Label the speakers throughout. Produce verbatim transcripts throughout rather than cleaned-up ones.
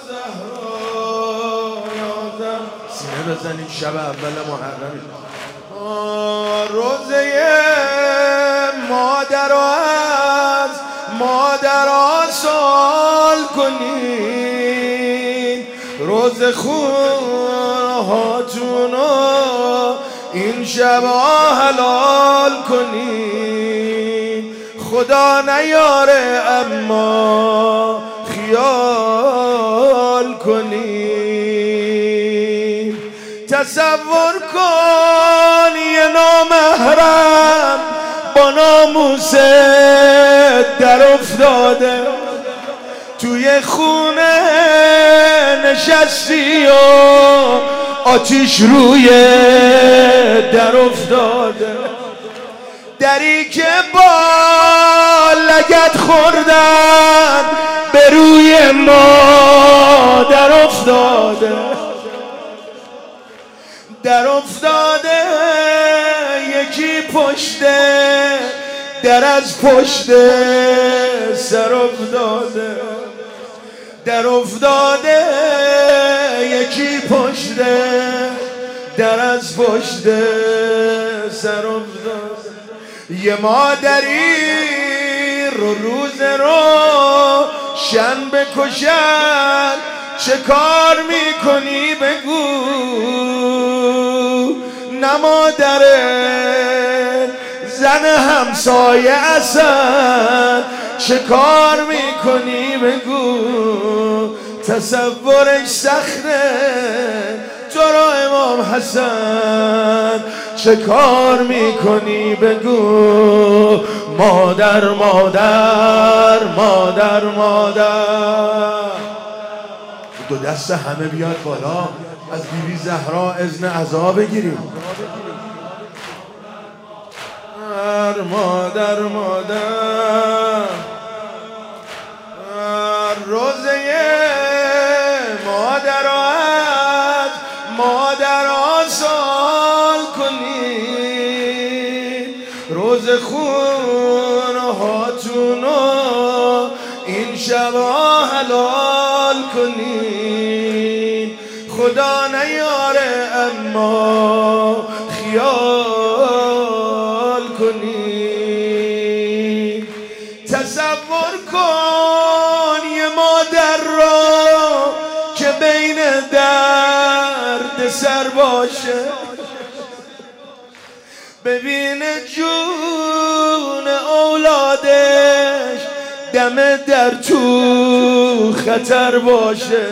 Speaker 1: زهرا یا زهرا سینه بزنیم شب اول محرم روزه مادر از مادر سوال کنین روز خونهاتونو این شبا حلال کنین خدا نیاره اما خیال کنین تصور کن یه نامحرم با ناموس در افتاده توی خونه نشستی و آتیش روی در افتاده دری که با لگد خوردن به روی ما در افتاده در افتاده یکی پشته در از پشت سر افتاده در افتاده یکی پشته در از پشت سر افتاده یه مادری رو روز رو شن بکشن چه کار میکنی بگو نه مادره زن همسایه اصلا چه کار میکنی بگو تصورش سخته تو را امام حسن چه کار میکنی بگو مادر مادر مادر مادر دو دست همه بیاد بالا از بیبی زهرا اذن عزا بگیریم مادر مادر روزه مادر از مادر سوال کنید روز خونهاتونو این شبا حلال کنید خدا نیاره اما خیال کنید تصور کن یه مادر را که بین درد سر باشه ببینه جون اولادش دم در تو خطر باشه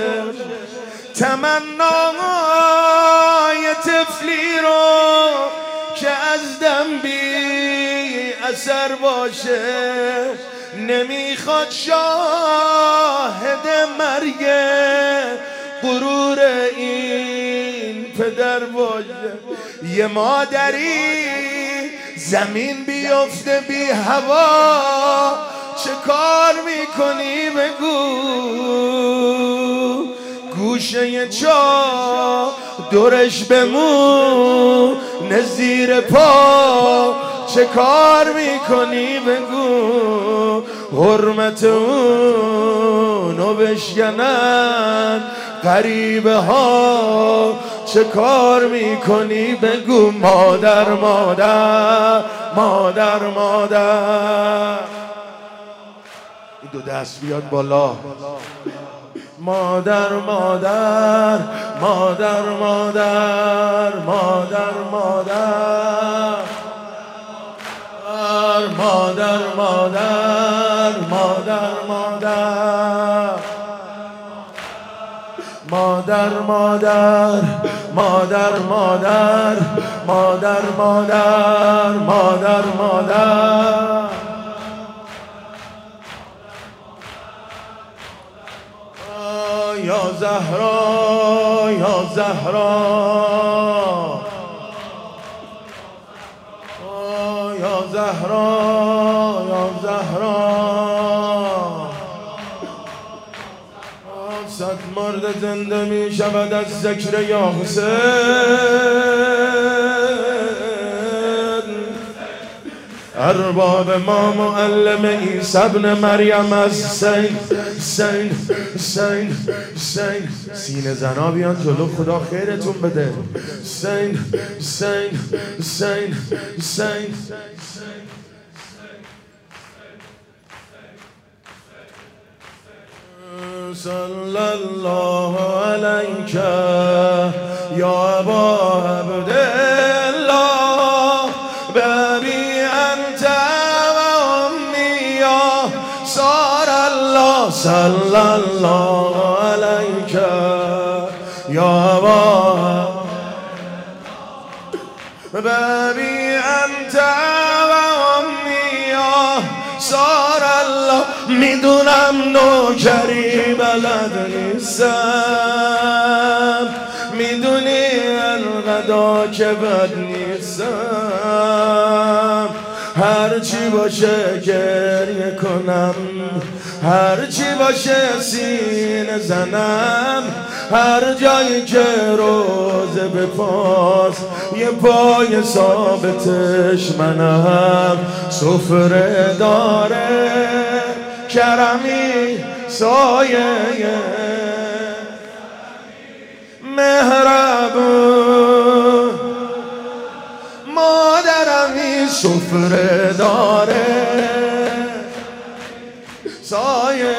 Speaker 1: تمنای طفلی رو که از دم بی اثر باشه نمیخواد شاهد مرگ غرور این پدر باشه یه مادری زمین بیفته بی هوا چه کار میکنی بگو گوشه چا دورش بمون نزیر پا چه کار میکنی بگو حرمت اونو بشکنن غریبه ها چه کار میکنی بگو مادر مادر مادر مادر دو دست بیاد بالا مادر مادر مادر مادر مادر مادر مادر مادر مادر مادر مادر مادر مادر مادر مادر مادر مادر مادر یا زهرا یا زهرا یا زهرا یا زهرا صد مرد زنده می شود از ذکر یا حسین ارباب ما معلم عیسی ابن مریم از سین سین سین سین سینه زنا بیان جلو، خدا خیرتون بده. سین سین سین سین صلی الله علیک یا ابا عبدالله ببی انت و امی یا سار الله صلی الله علیک یا ابا ببی انت و امی یا سار الله. میدونم نوکری بلد نیستم، میدونی انقدر که بد نیستم، هرچی باشه گریه کنم، هرچی باشه سینه زنم، هر جایی که روزه به پاس یه پای ثابتش منم. سفره داره کرمی سایه مهربون، مادرمی سفره داره سایه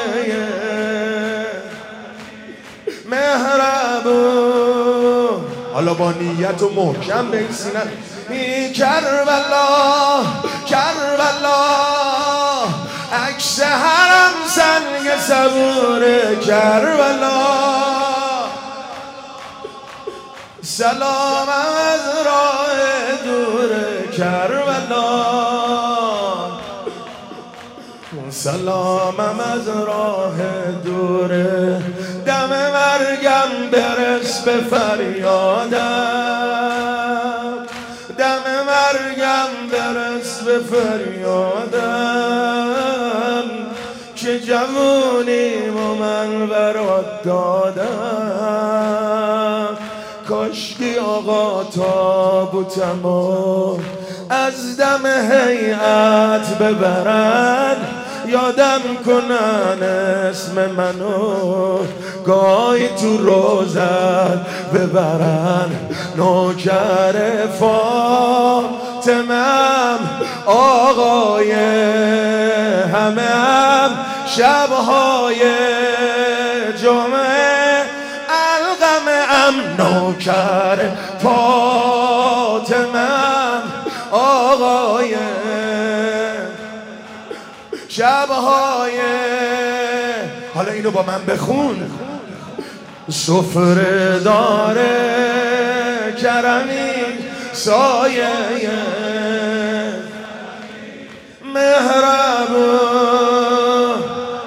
Speaker 1: مهربون. حالا با نیت و محکم به این سینه ای کربلا کربلا، عکس حرم سنگ صبور کربلا، سلام از راه دور کربلا، سلامم از راه دوره، دم مرگم برس به فریادم، دم مرگم برس به فریادم، که جوونیم و من برات دادم. کاشکی آقا تابوتمو از دم هیئت ببرن، یادم کنن اسم منو گاهی تو روزت ببرن. نوکر فاطمه‌ام آقای همه هم، شبهای جمعه القمه‌ام. نوکر فاطمه‌ام آقای شبهای، حالا اینو با من بخون. سفره داره کرمی سایه مهربون،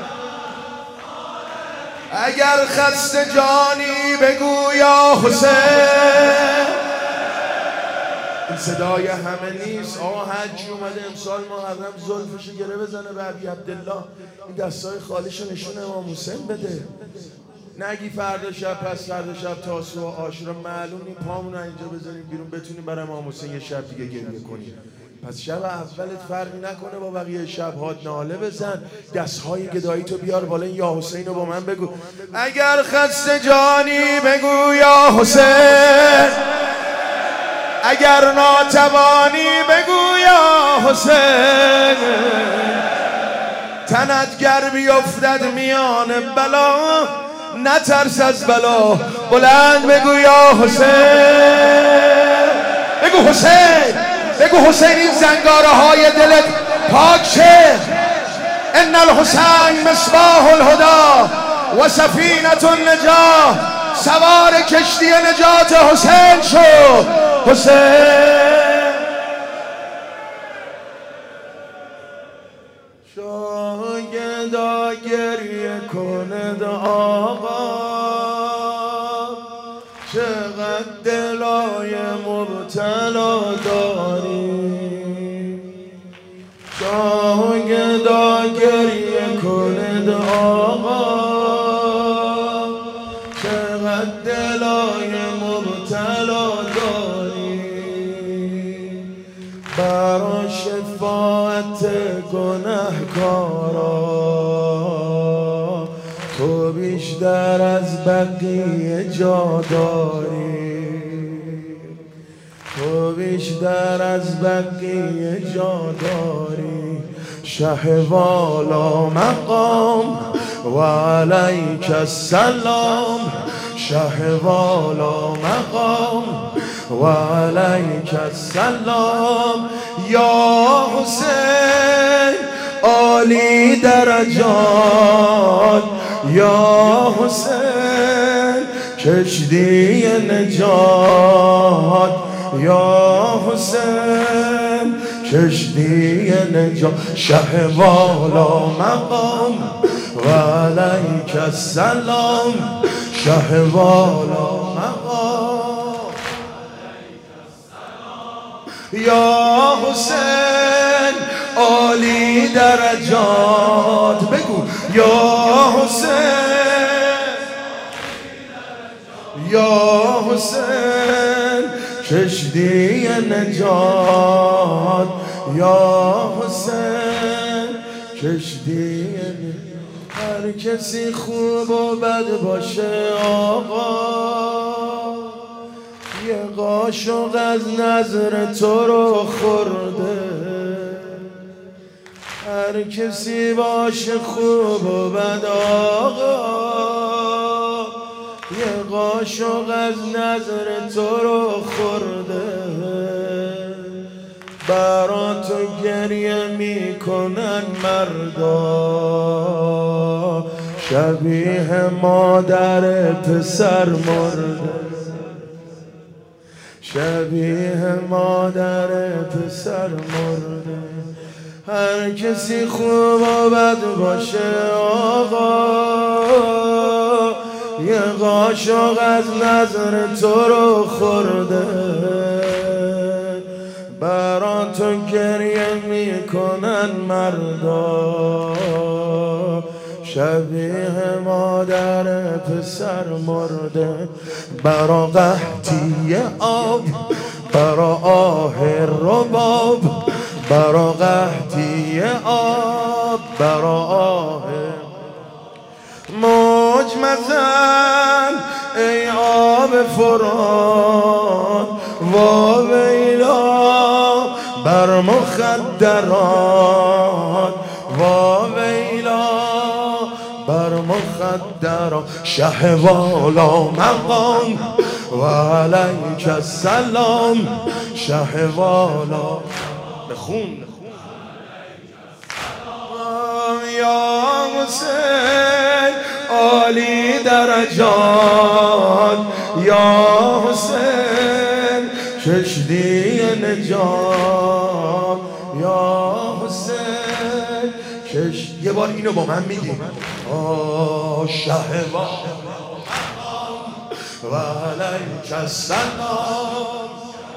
Speaker 1: اگر خسته جانی بگو یا حسین. این صدای همه نیست. آقا حجی اومده امسال محرم زلفشو گره بزنه به ابی عبدالله، این دستای خالیشو نشون امام حسین بده. نگی فردا شب پس فردا شب تاسوعا و عاشورا معلوم نی پامون رو اینجا بزنیم بیرون بتونیم برای امام حسین یه شب دیگه گریه کنیم. پس شب اولت فرقی نکنه با بقیه شب‌هات، ناله بزن، دستهای گدایی تو بیار بالا، یا حسین رو با من بگو. اگر خسته جانی بگو یا حسین، اگر ناتوانی بگو یا حسین، تنت گر بیفتد میان بلا، نترس از بلا، بلند بگو یا حسین. بگو حسین، بگو حسین این زنگاره های دلت پاک شه. ان الحسین مصباح الهدی و سفینة النجاة، سوار کشتی نجات حسین شو. حسین شاگردا گریه کند آقا، چقدر دلای مبتلا داری. شاگردا گریه کند آقا، چقدر دلای مبتلا داری. برا شفا گنهکارا تو بیشتر از بقیه جا داری، تو بیشتر از بقیه جا داری. شه والا مقام و علیک السلام، شه والا مقام و علیک السلام. یا حسین عالی درجات، یا حسین کشتی نجات، یا حسین کشتی نجات. شه والا مقام و علیک السلام، شه والا مقام. یا حسین عالی درجات، بگو یا حسین، یا حسین کشتی نجات، یا حسین کشتی نجات. هر کسی خوب و بد باشه آقا، یه قاشق از نظر تو رو خورده. هر کسی باشه خوب و بد آقا، یه قاشق از نظر تو رو خورده. برا تو گریه میکنن مردا، شبیه مادر پسر مرده، شبیه مادر پسر مرده. هر کسی خوب و بد باشه آقا، یه قاشق از نظر تو رو خورده. برا تو گریه میکنن مردا، شبیه مادر پسر مرده. برا قحطی آب، برا آه رباب، برا قحطی آب، برا آه موج مزن ای آب فرات. وا ویلا بر مخدرات، وا ویلا بر مخدرات. شه والا مقام و علیک السلام، شه والا بخون. یا حسین عالی درجات، یا حسین کشتی نجات، یا حسین کش. یه بار اینو با من میگیم. آه شه و علیک السلام،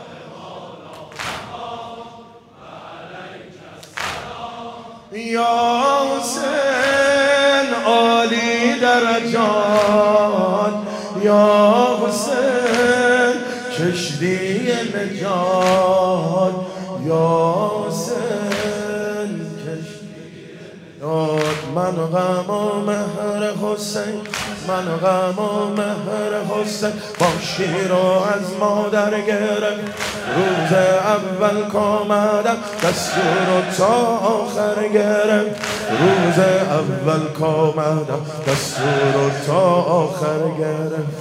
Speaker 1: یا حسین عالی درجات، یا حسین کشتی نجات، یا حسین کشتی نجات. من غم و مهر حسین، من غم و مهر حسین با شیر و از مادر گرفت. روز اول کامدم دستور و تا آخر گرفت، روز اول کامدم دستور و تا آخر گرفت.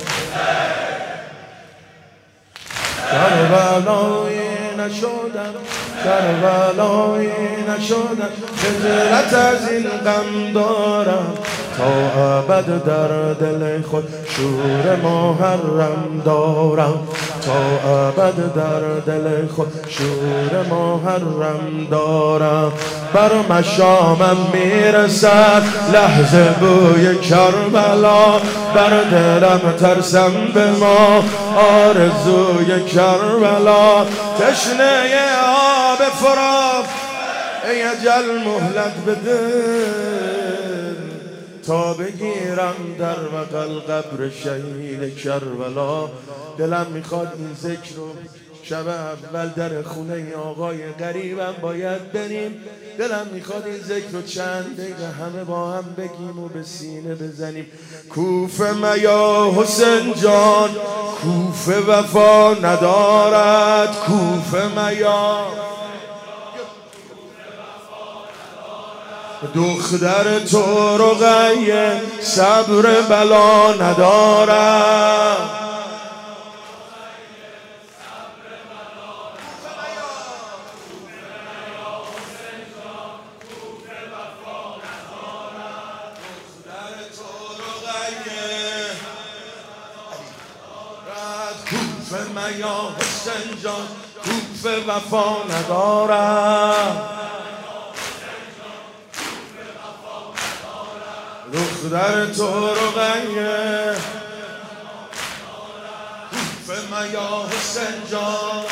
Speaker 1: کربلایی نشدم، کربلایی نشدم، خجلت از این غم دارم. تا ابد در دل خود شور محرم دارم، تا ابد در دل خود شور محرم دارم. بر مشامم میرسد لحظه بوی کربلا، بر دلم ترسم به ما آرزوی کربلا. تشنه آب فرات ای اجل مهلت بده، تا بگیرم در بغل قبر شهید کربلا. دلم میخواد این ذکر رو شب اول در خونه آقای غریبم باید بریم. دلم میخواد این ذکر رو چند دقیقه همه با هم بگیم و به سینه بزنیم. کوفه میا حسین جان، کوفه وفا ندارد. کوفه میا دختر تو رقیه صبر بلا ندارد. کوفه میا حسین جان، کوفه وفا ندارد. دختر تو رقیه کوفه میا حسین جان،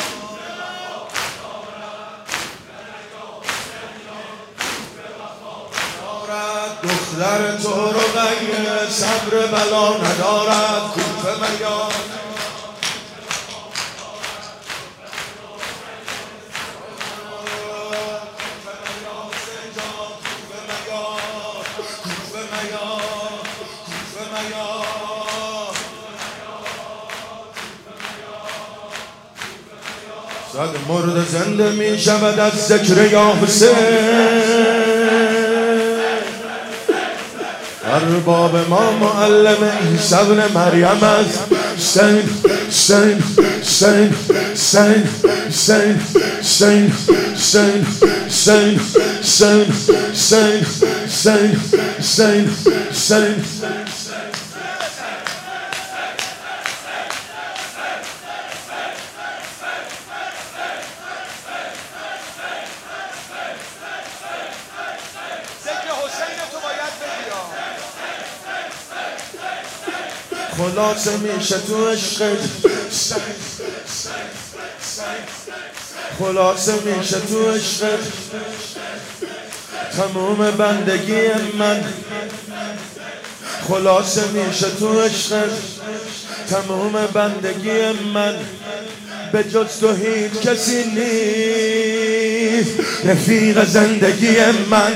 Speaker 1: دختر تو رقیه صبر بلا ندارد. کوفه میا صد مرد زنده می شود از ذکر یا حسین. ارباب ما معلم عیسی ابن مریم است. حسین حسین حسین حسین حسین حسین حسین حسین حسین حسین حسین حسین حسین خلاصه میشه تو عشقت، خلاصه میشه تو عشقت تموم بندگی من. خلاصه میشه تو عشقت تموم بندگی من. به جز تو هیچ کسی نیست رفیق زندگی من.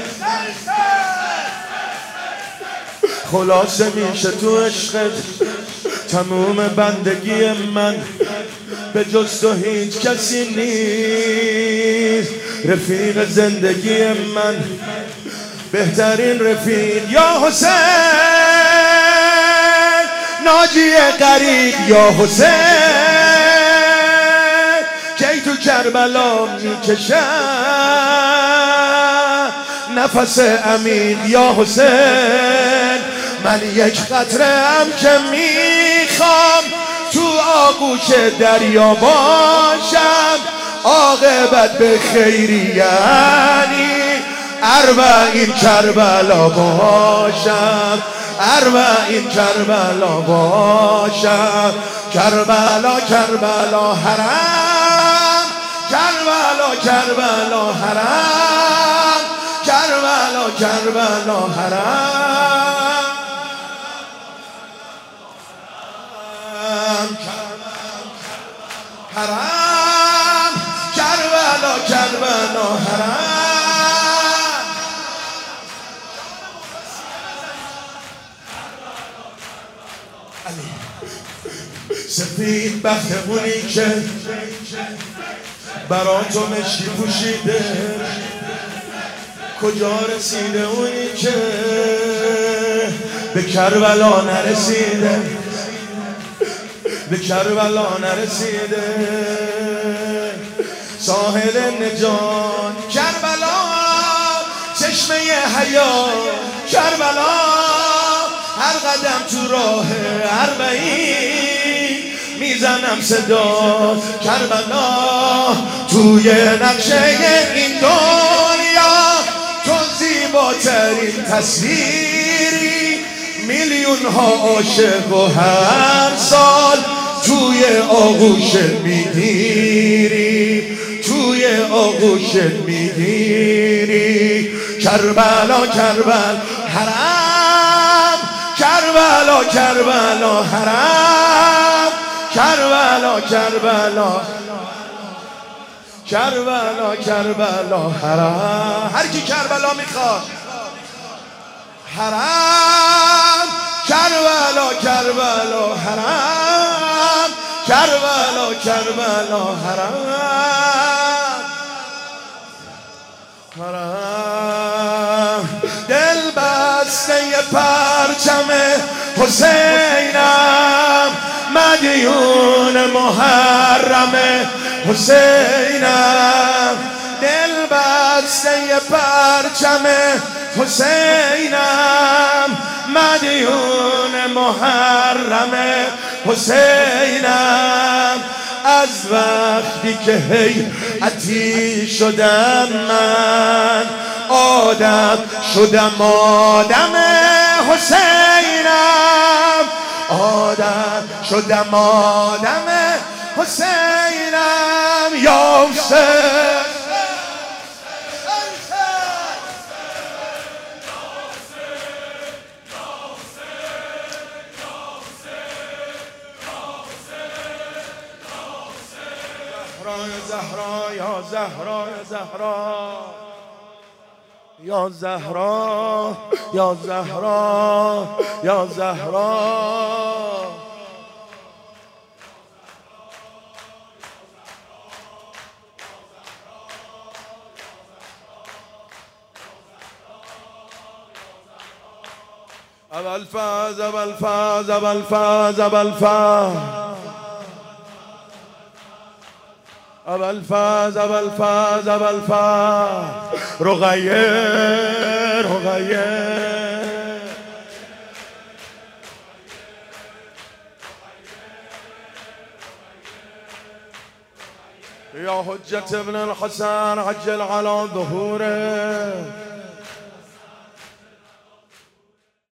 Speaker 1: خلاصه میشه تو عشقت تموم بندگی من. به جز تو هیچ کسی نیست رفیق زندگی من. بهترین رفیق یا حسین، ناجی غریب یا حسین، کی تو کربلا میکشن نفس عمیق یا حسین. من یک قطره ام که میخوام تو آغوش دریا باشم. عاقبت به خیری یعنی اربعین کربلا باشم. اربعین کربلا باشم. کربلا کربلا حرم، کربلا کربلا حرم، کربلا کربلا حرم، حرم، کربلا کربلا حرم. سفید بختمونی که برا تو مشکی پوشیده، کجا رسیده اونی که به کربلا نرسیده، به کربلا نرسیده. ساحل نجات کربلا، چشمه حیات کربلا، هر قدم تو راه اربعین میزنم صدا کربلا. توی نقشه این دنیا تو زیباترین تصویری، میلیون ها عاشق و هر سال توی آغوشت میگیری، توی آغوشت میگیری. کربلا کربلا حرم، کربلا کربلا حرم، کربلا کربلا کربلا کربلا حرم. هر کی کربلا میخواد حرم، کربلا کربلا حرم، کربلا کربلا حرم حرم. دل بسته پرچم حسینم، مدیون محرم حسینم. دل بسته پرچم حسینم، مدیون محرم حسینم. از وقتی که هیئتی شدم من، آدم شدم آدم حسینم، آدم شدم آدم حسینم. یا حسین زهرا یا زهرا یا زهرا یا زهرا یا زهرا یا زهرا. ابوالفضل ابوالفضل ابوالفضل ابوالفضل ابوالفضل ابوالفضل ابوالفضل رقیه رقیه. یا حجت ابن الحسن عجل على ظهوره.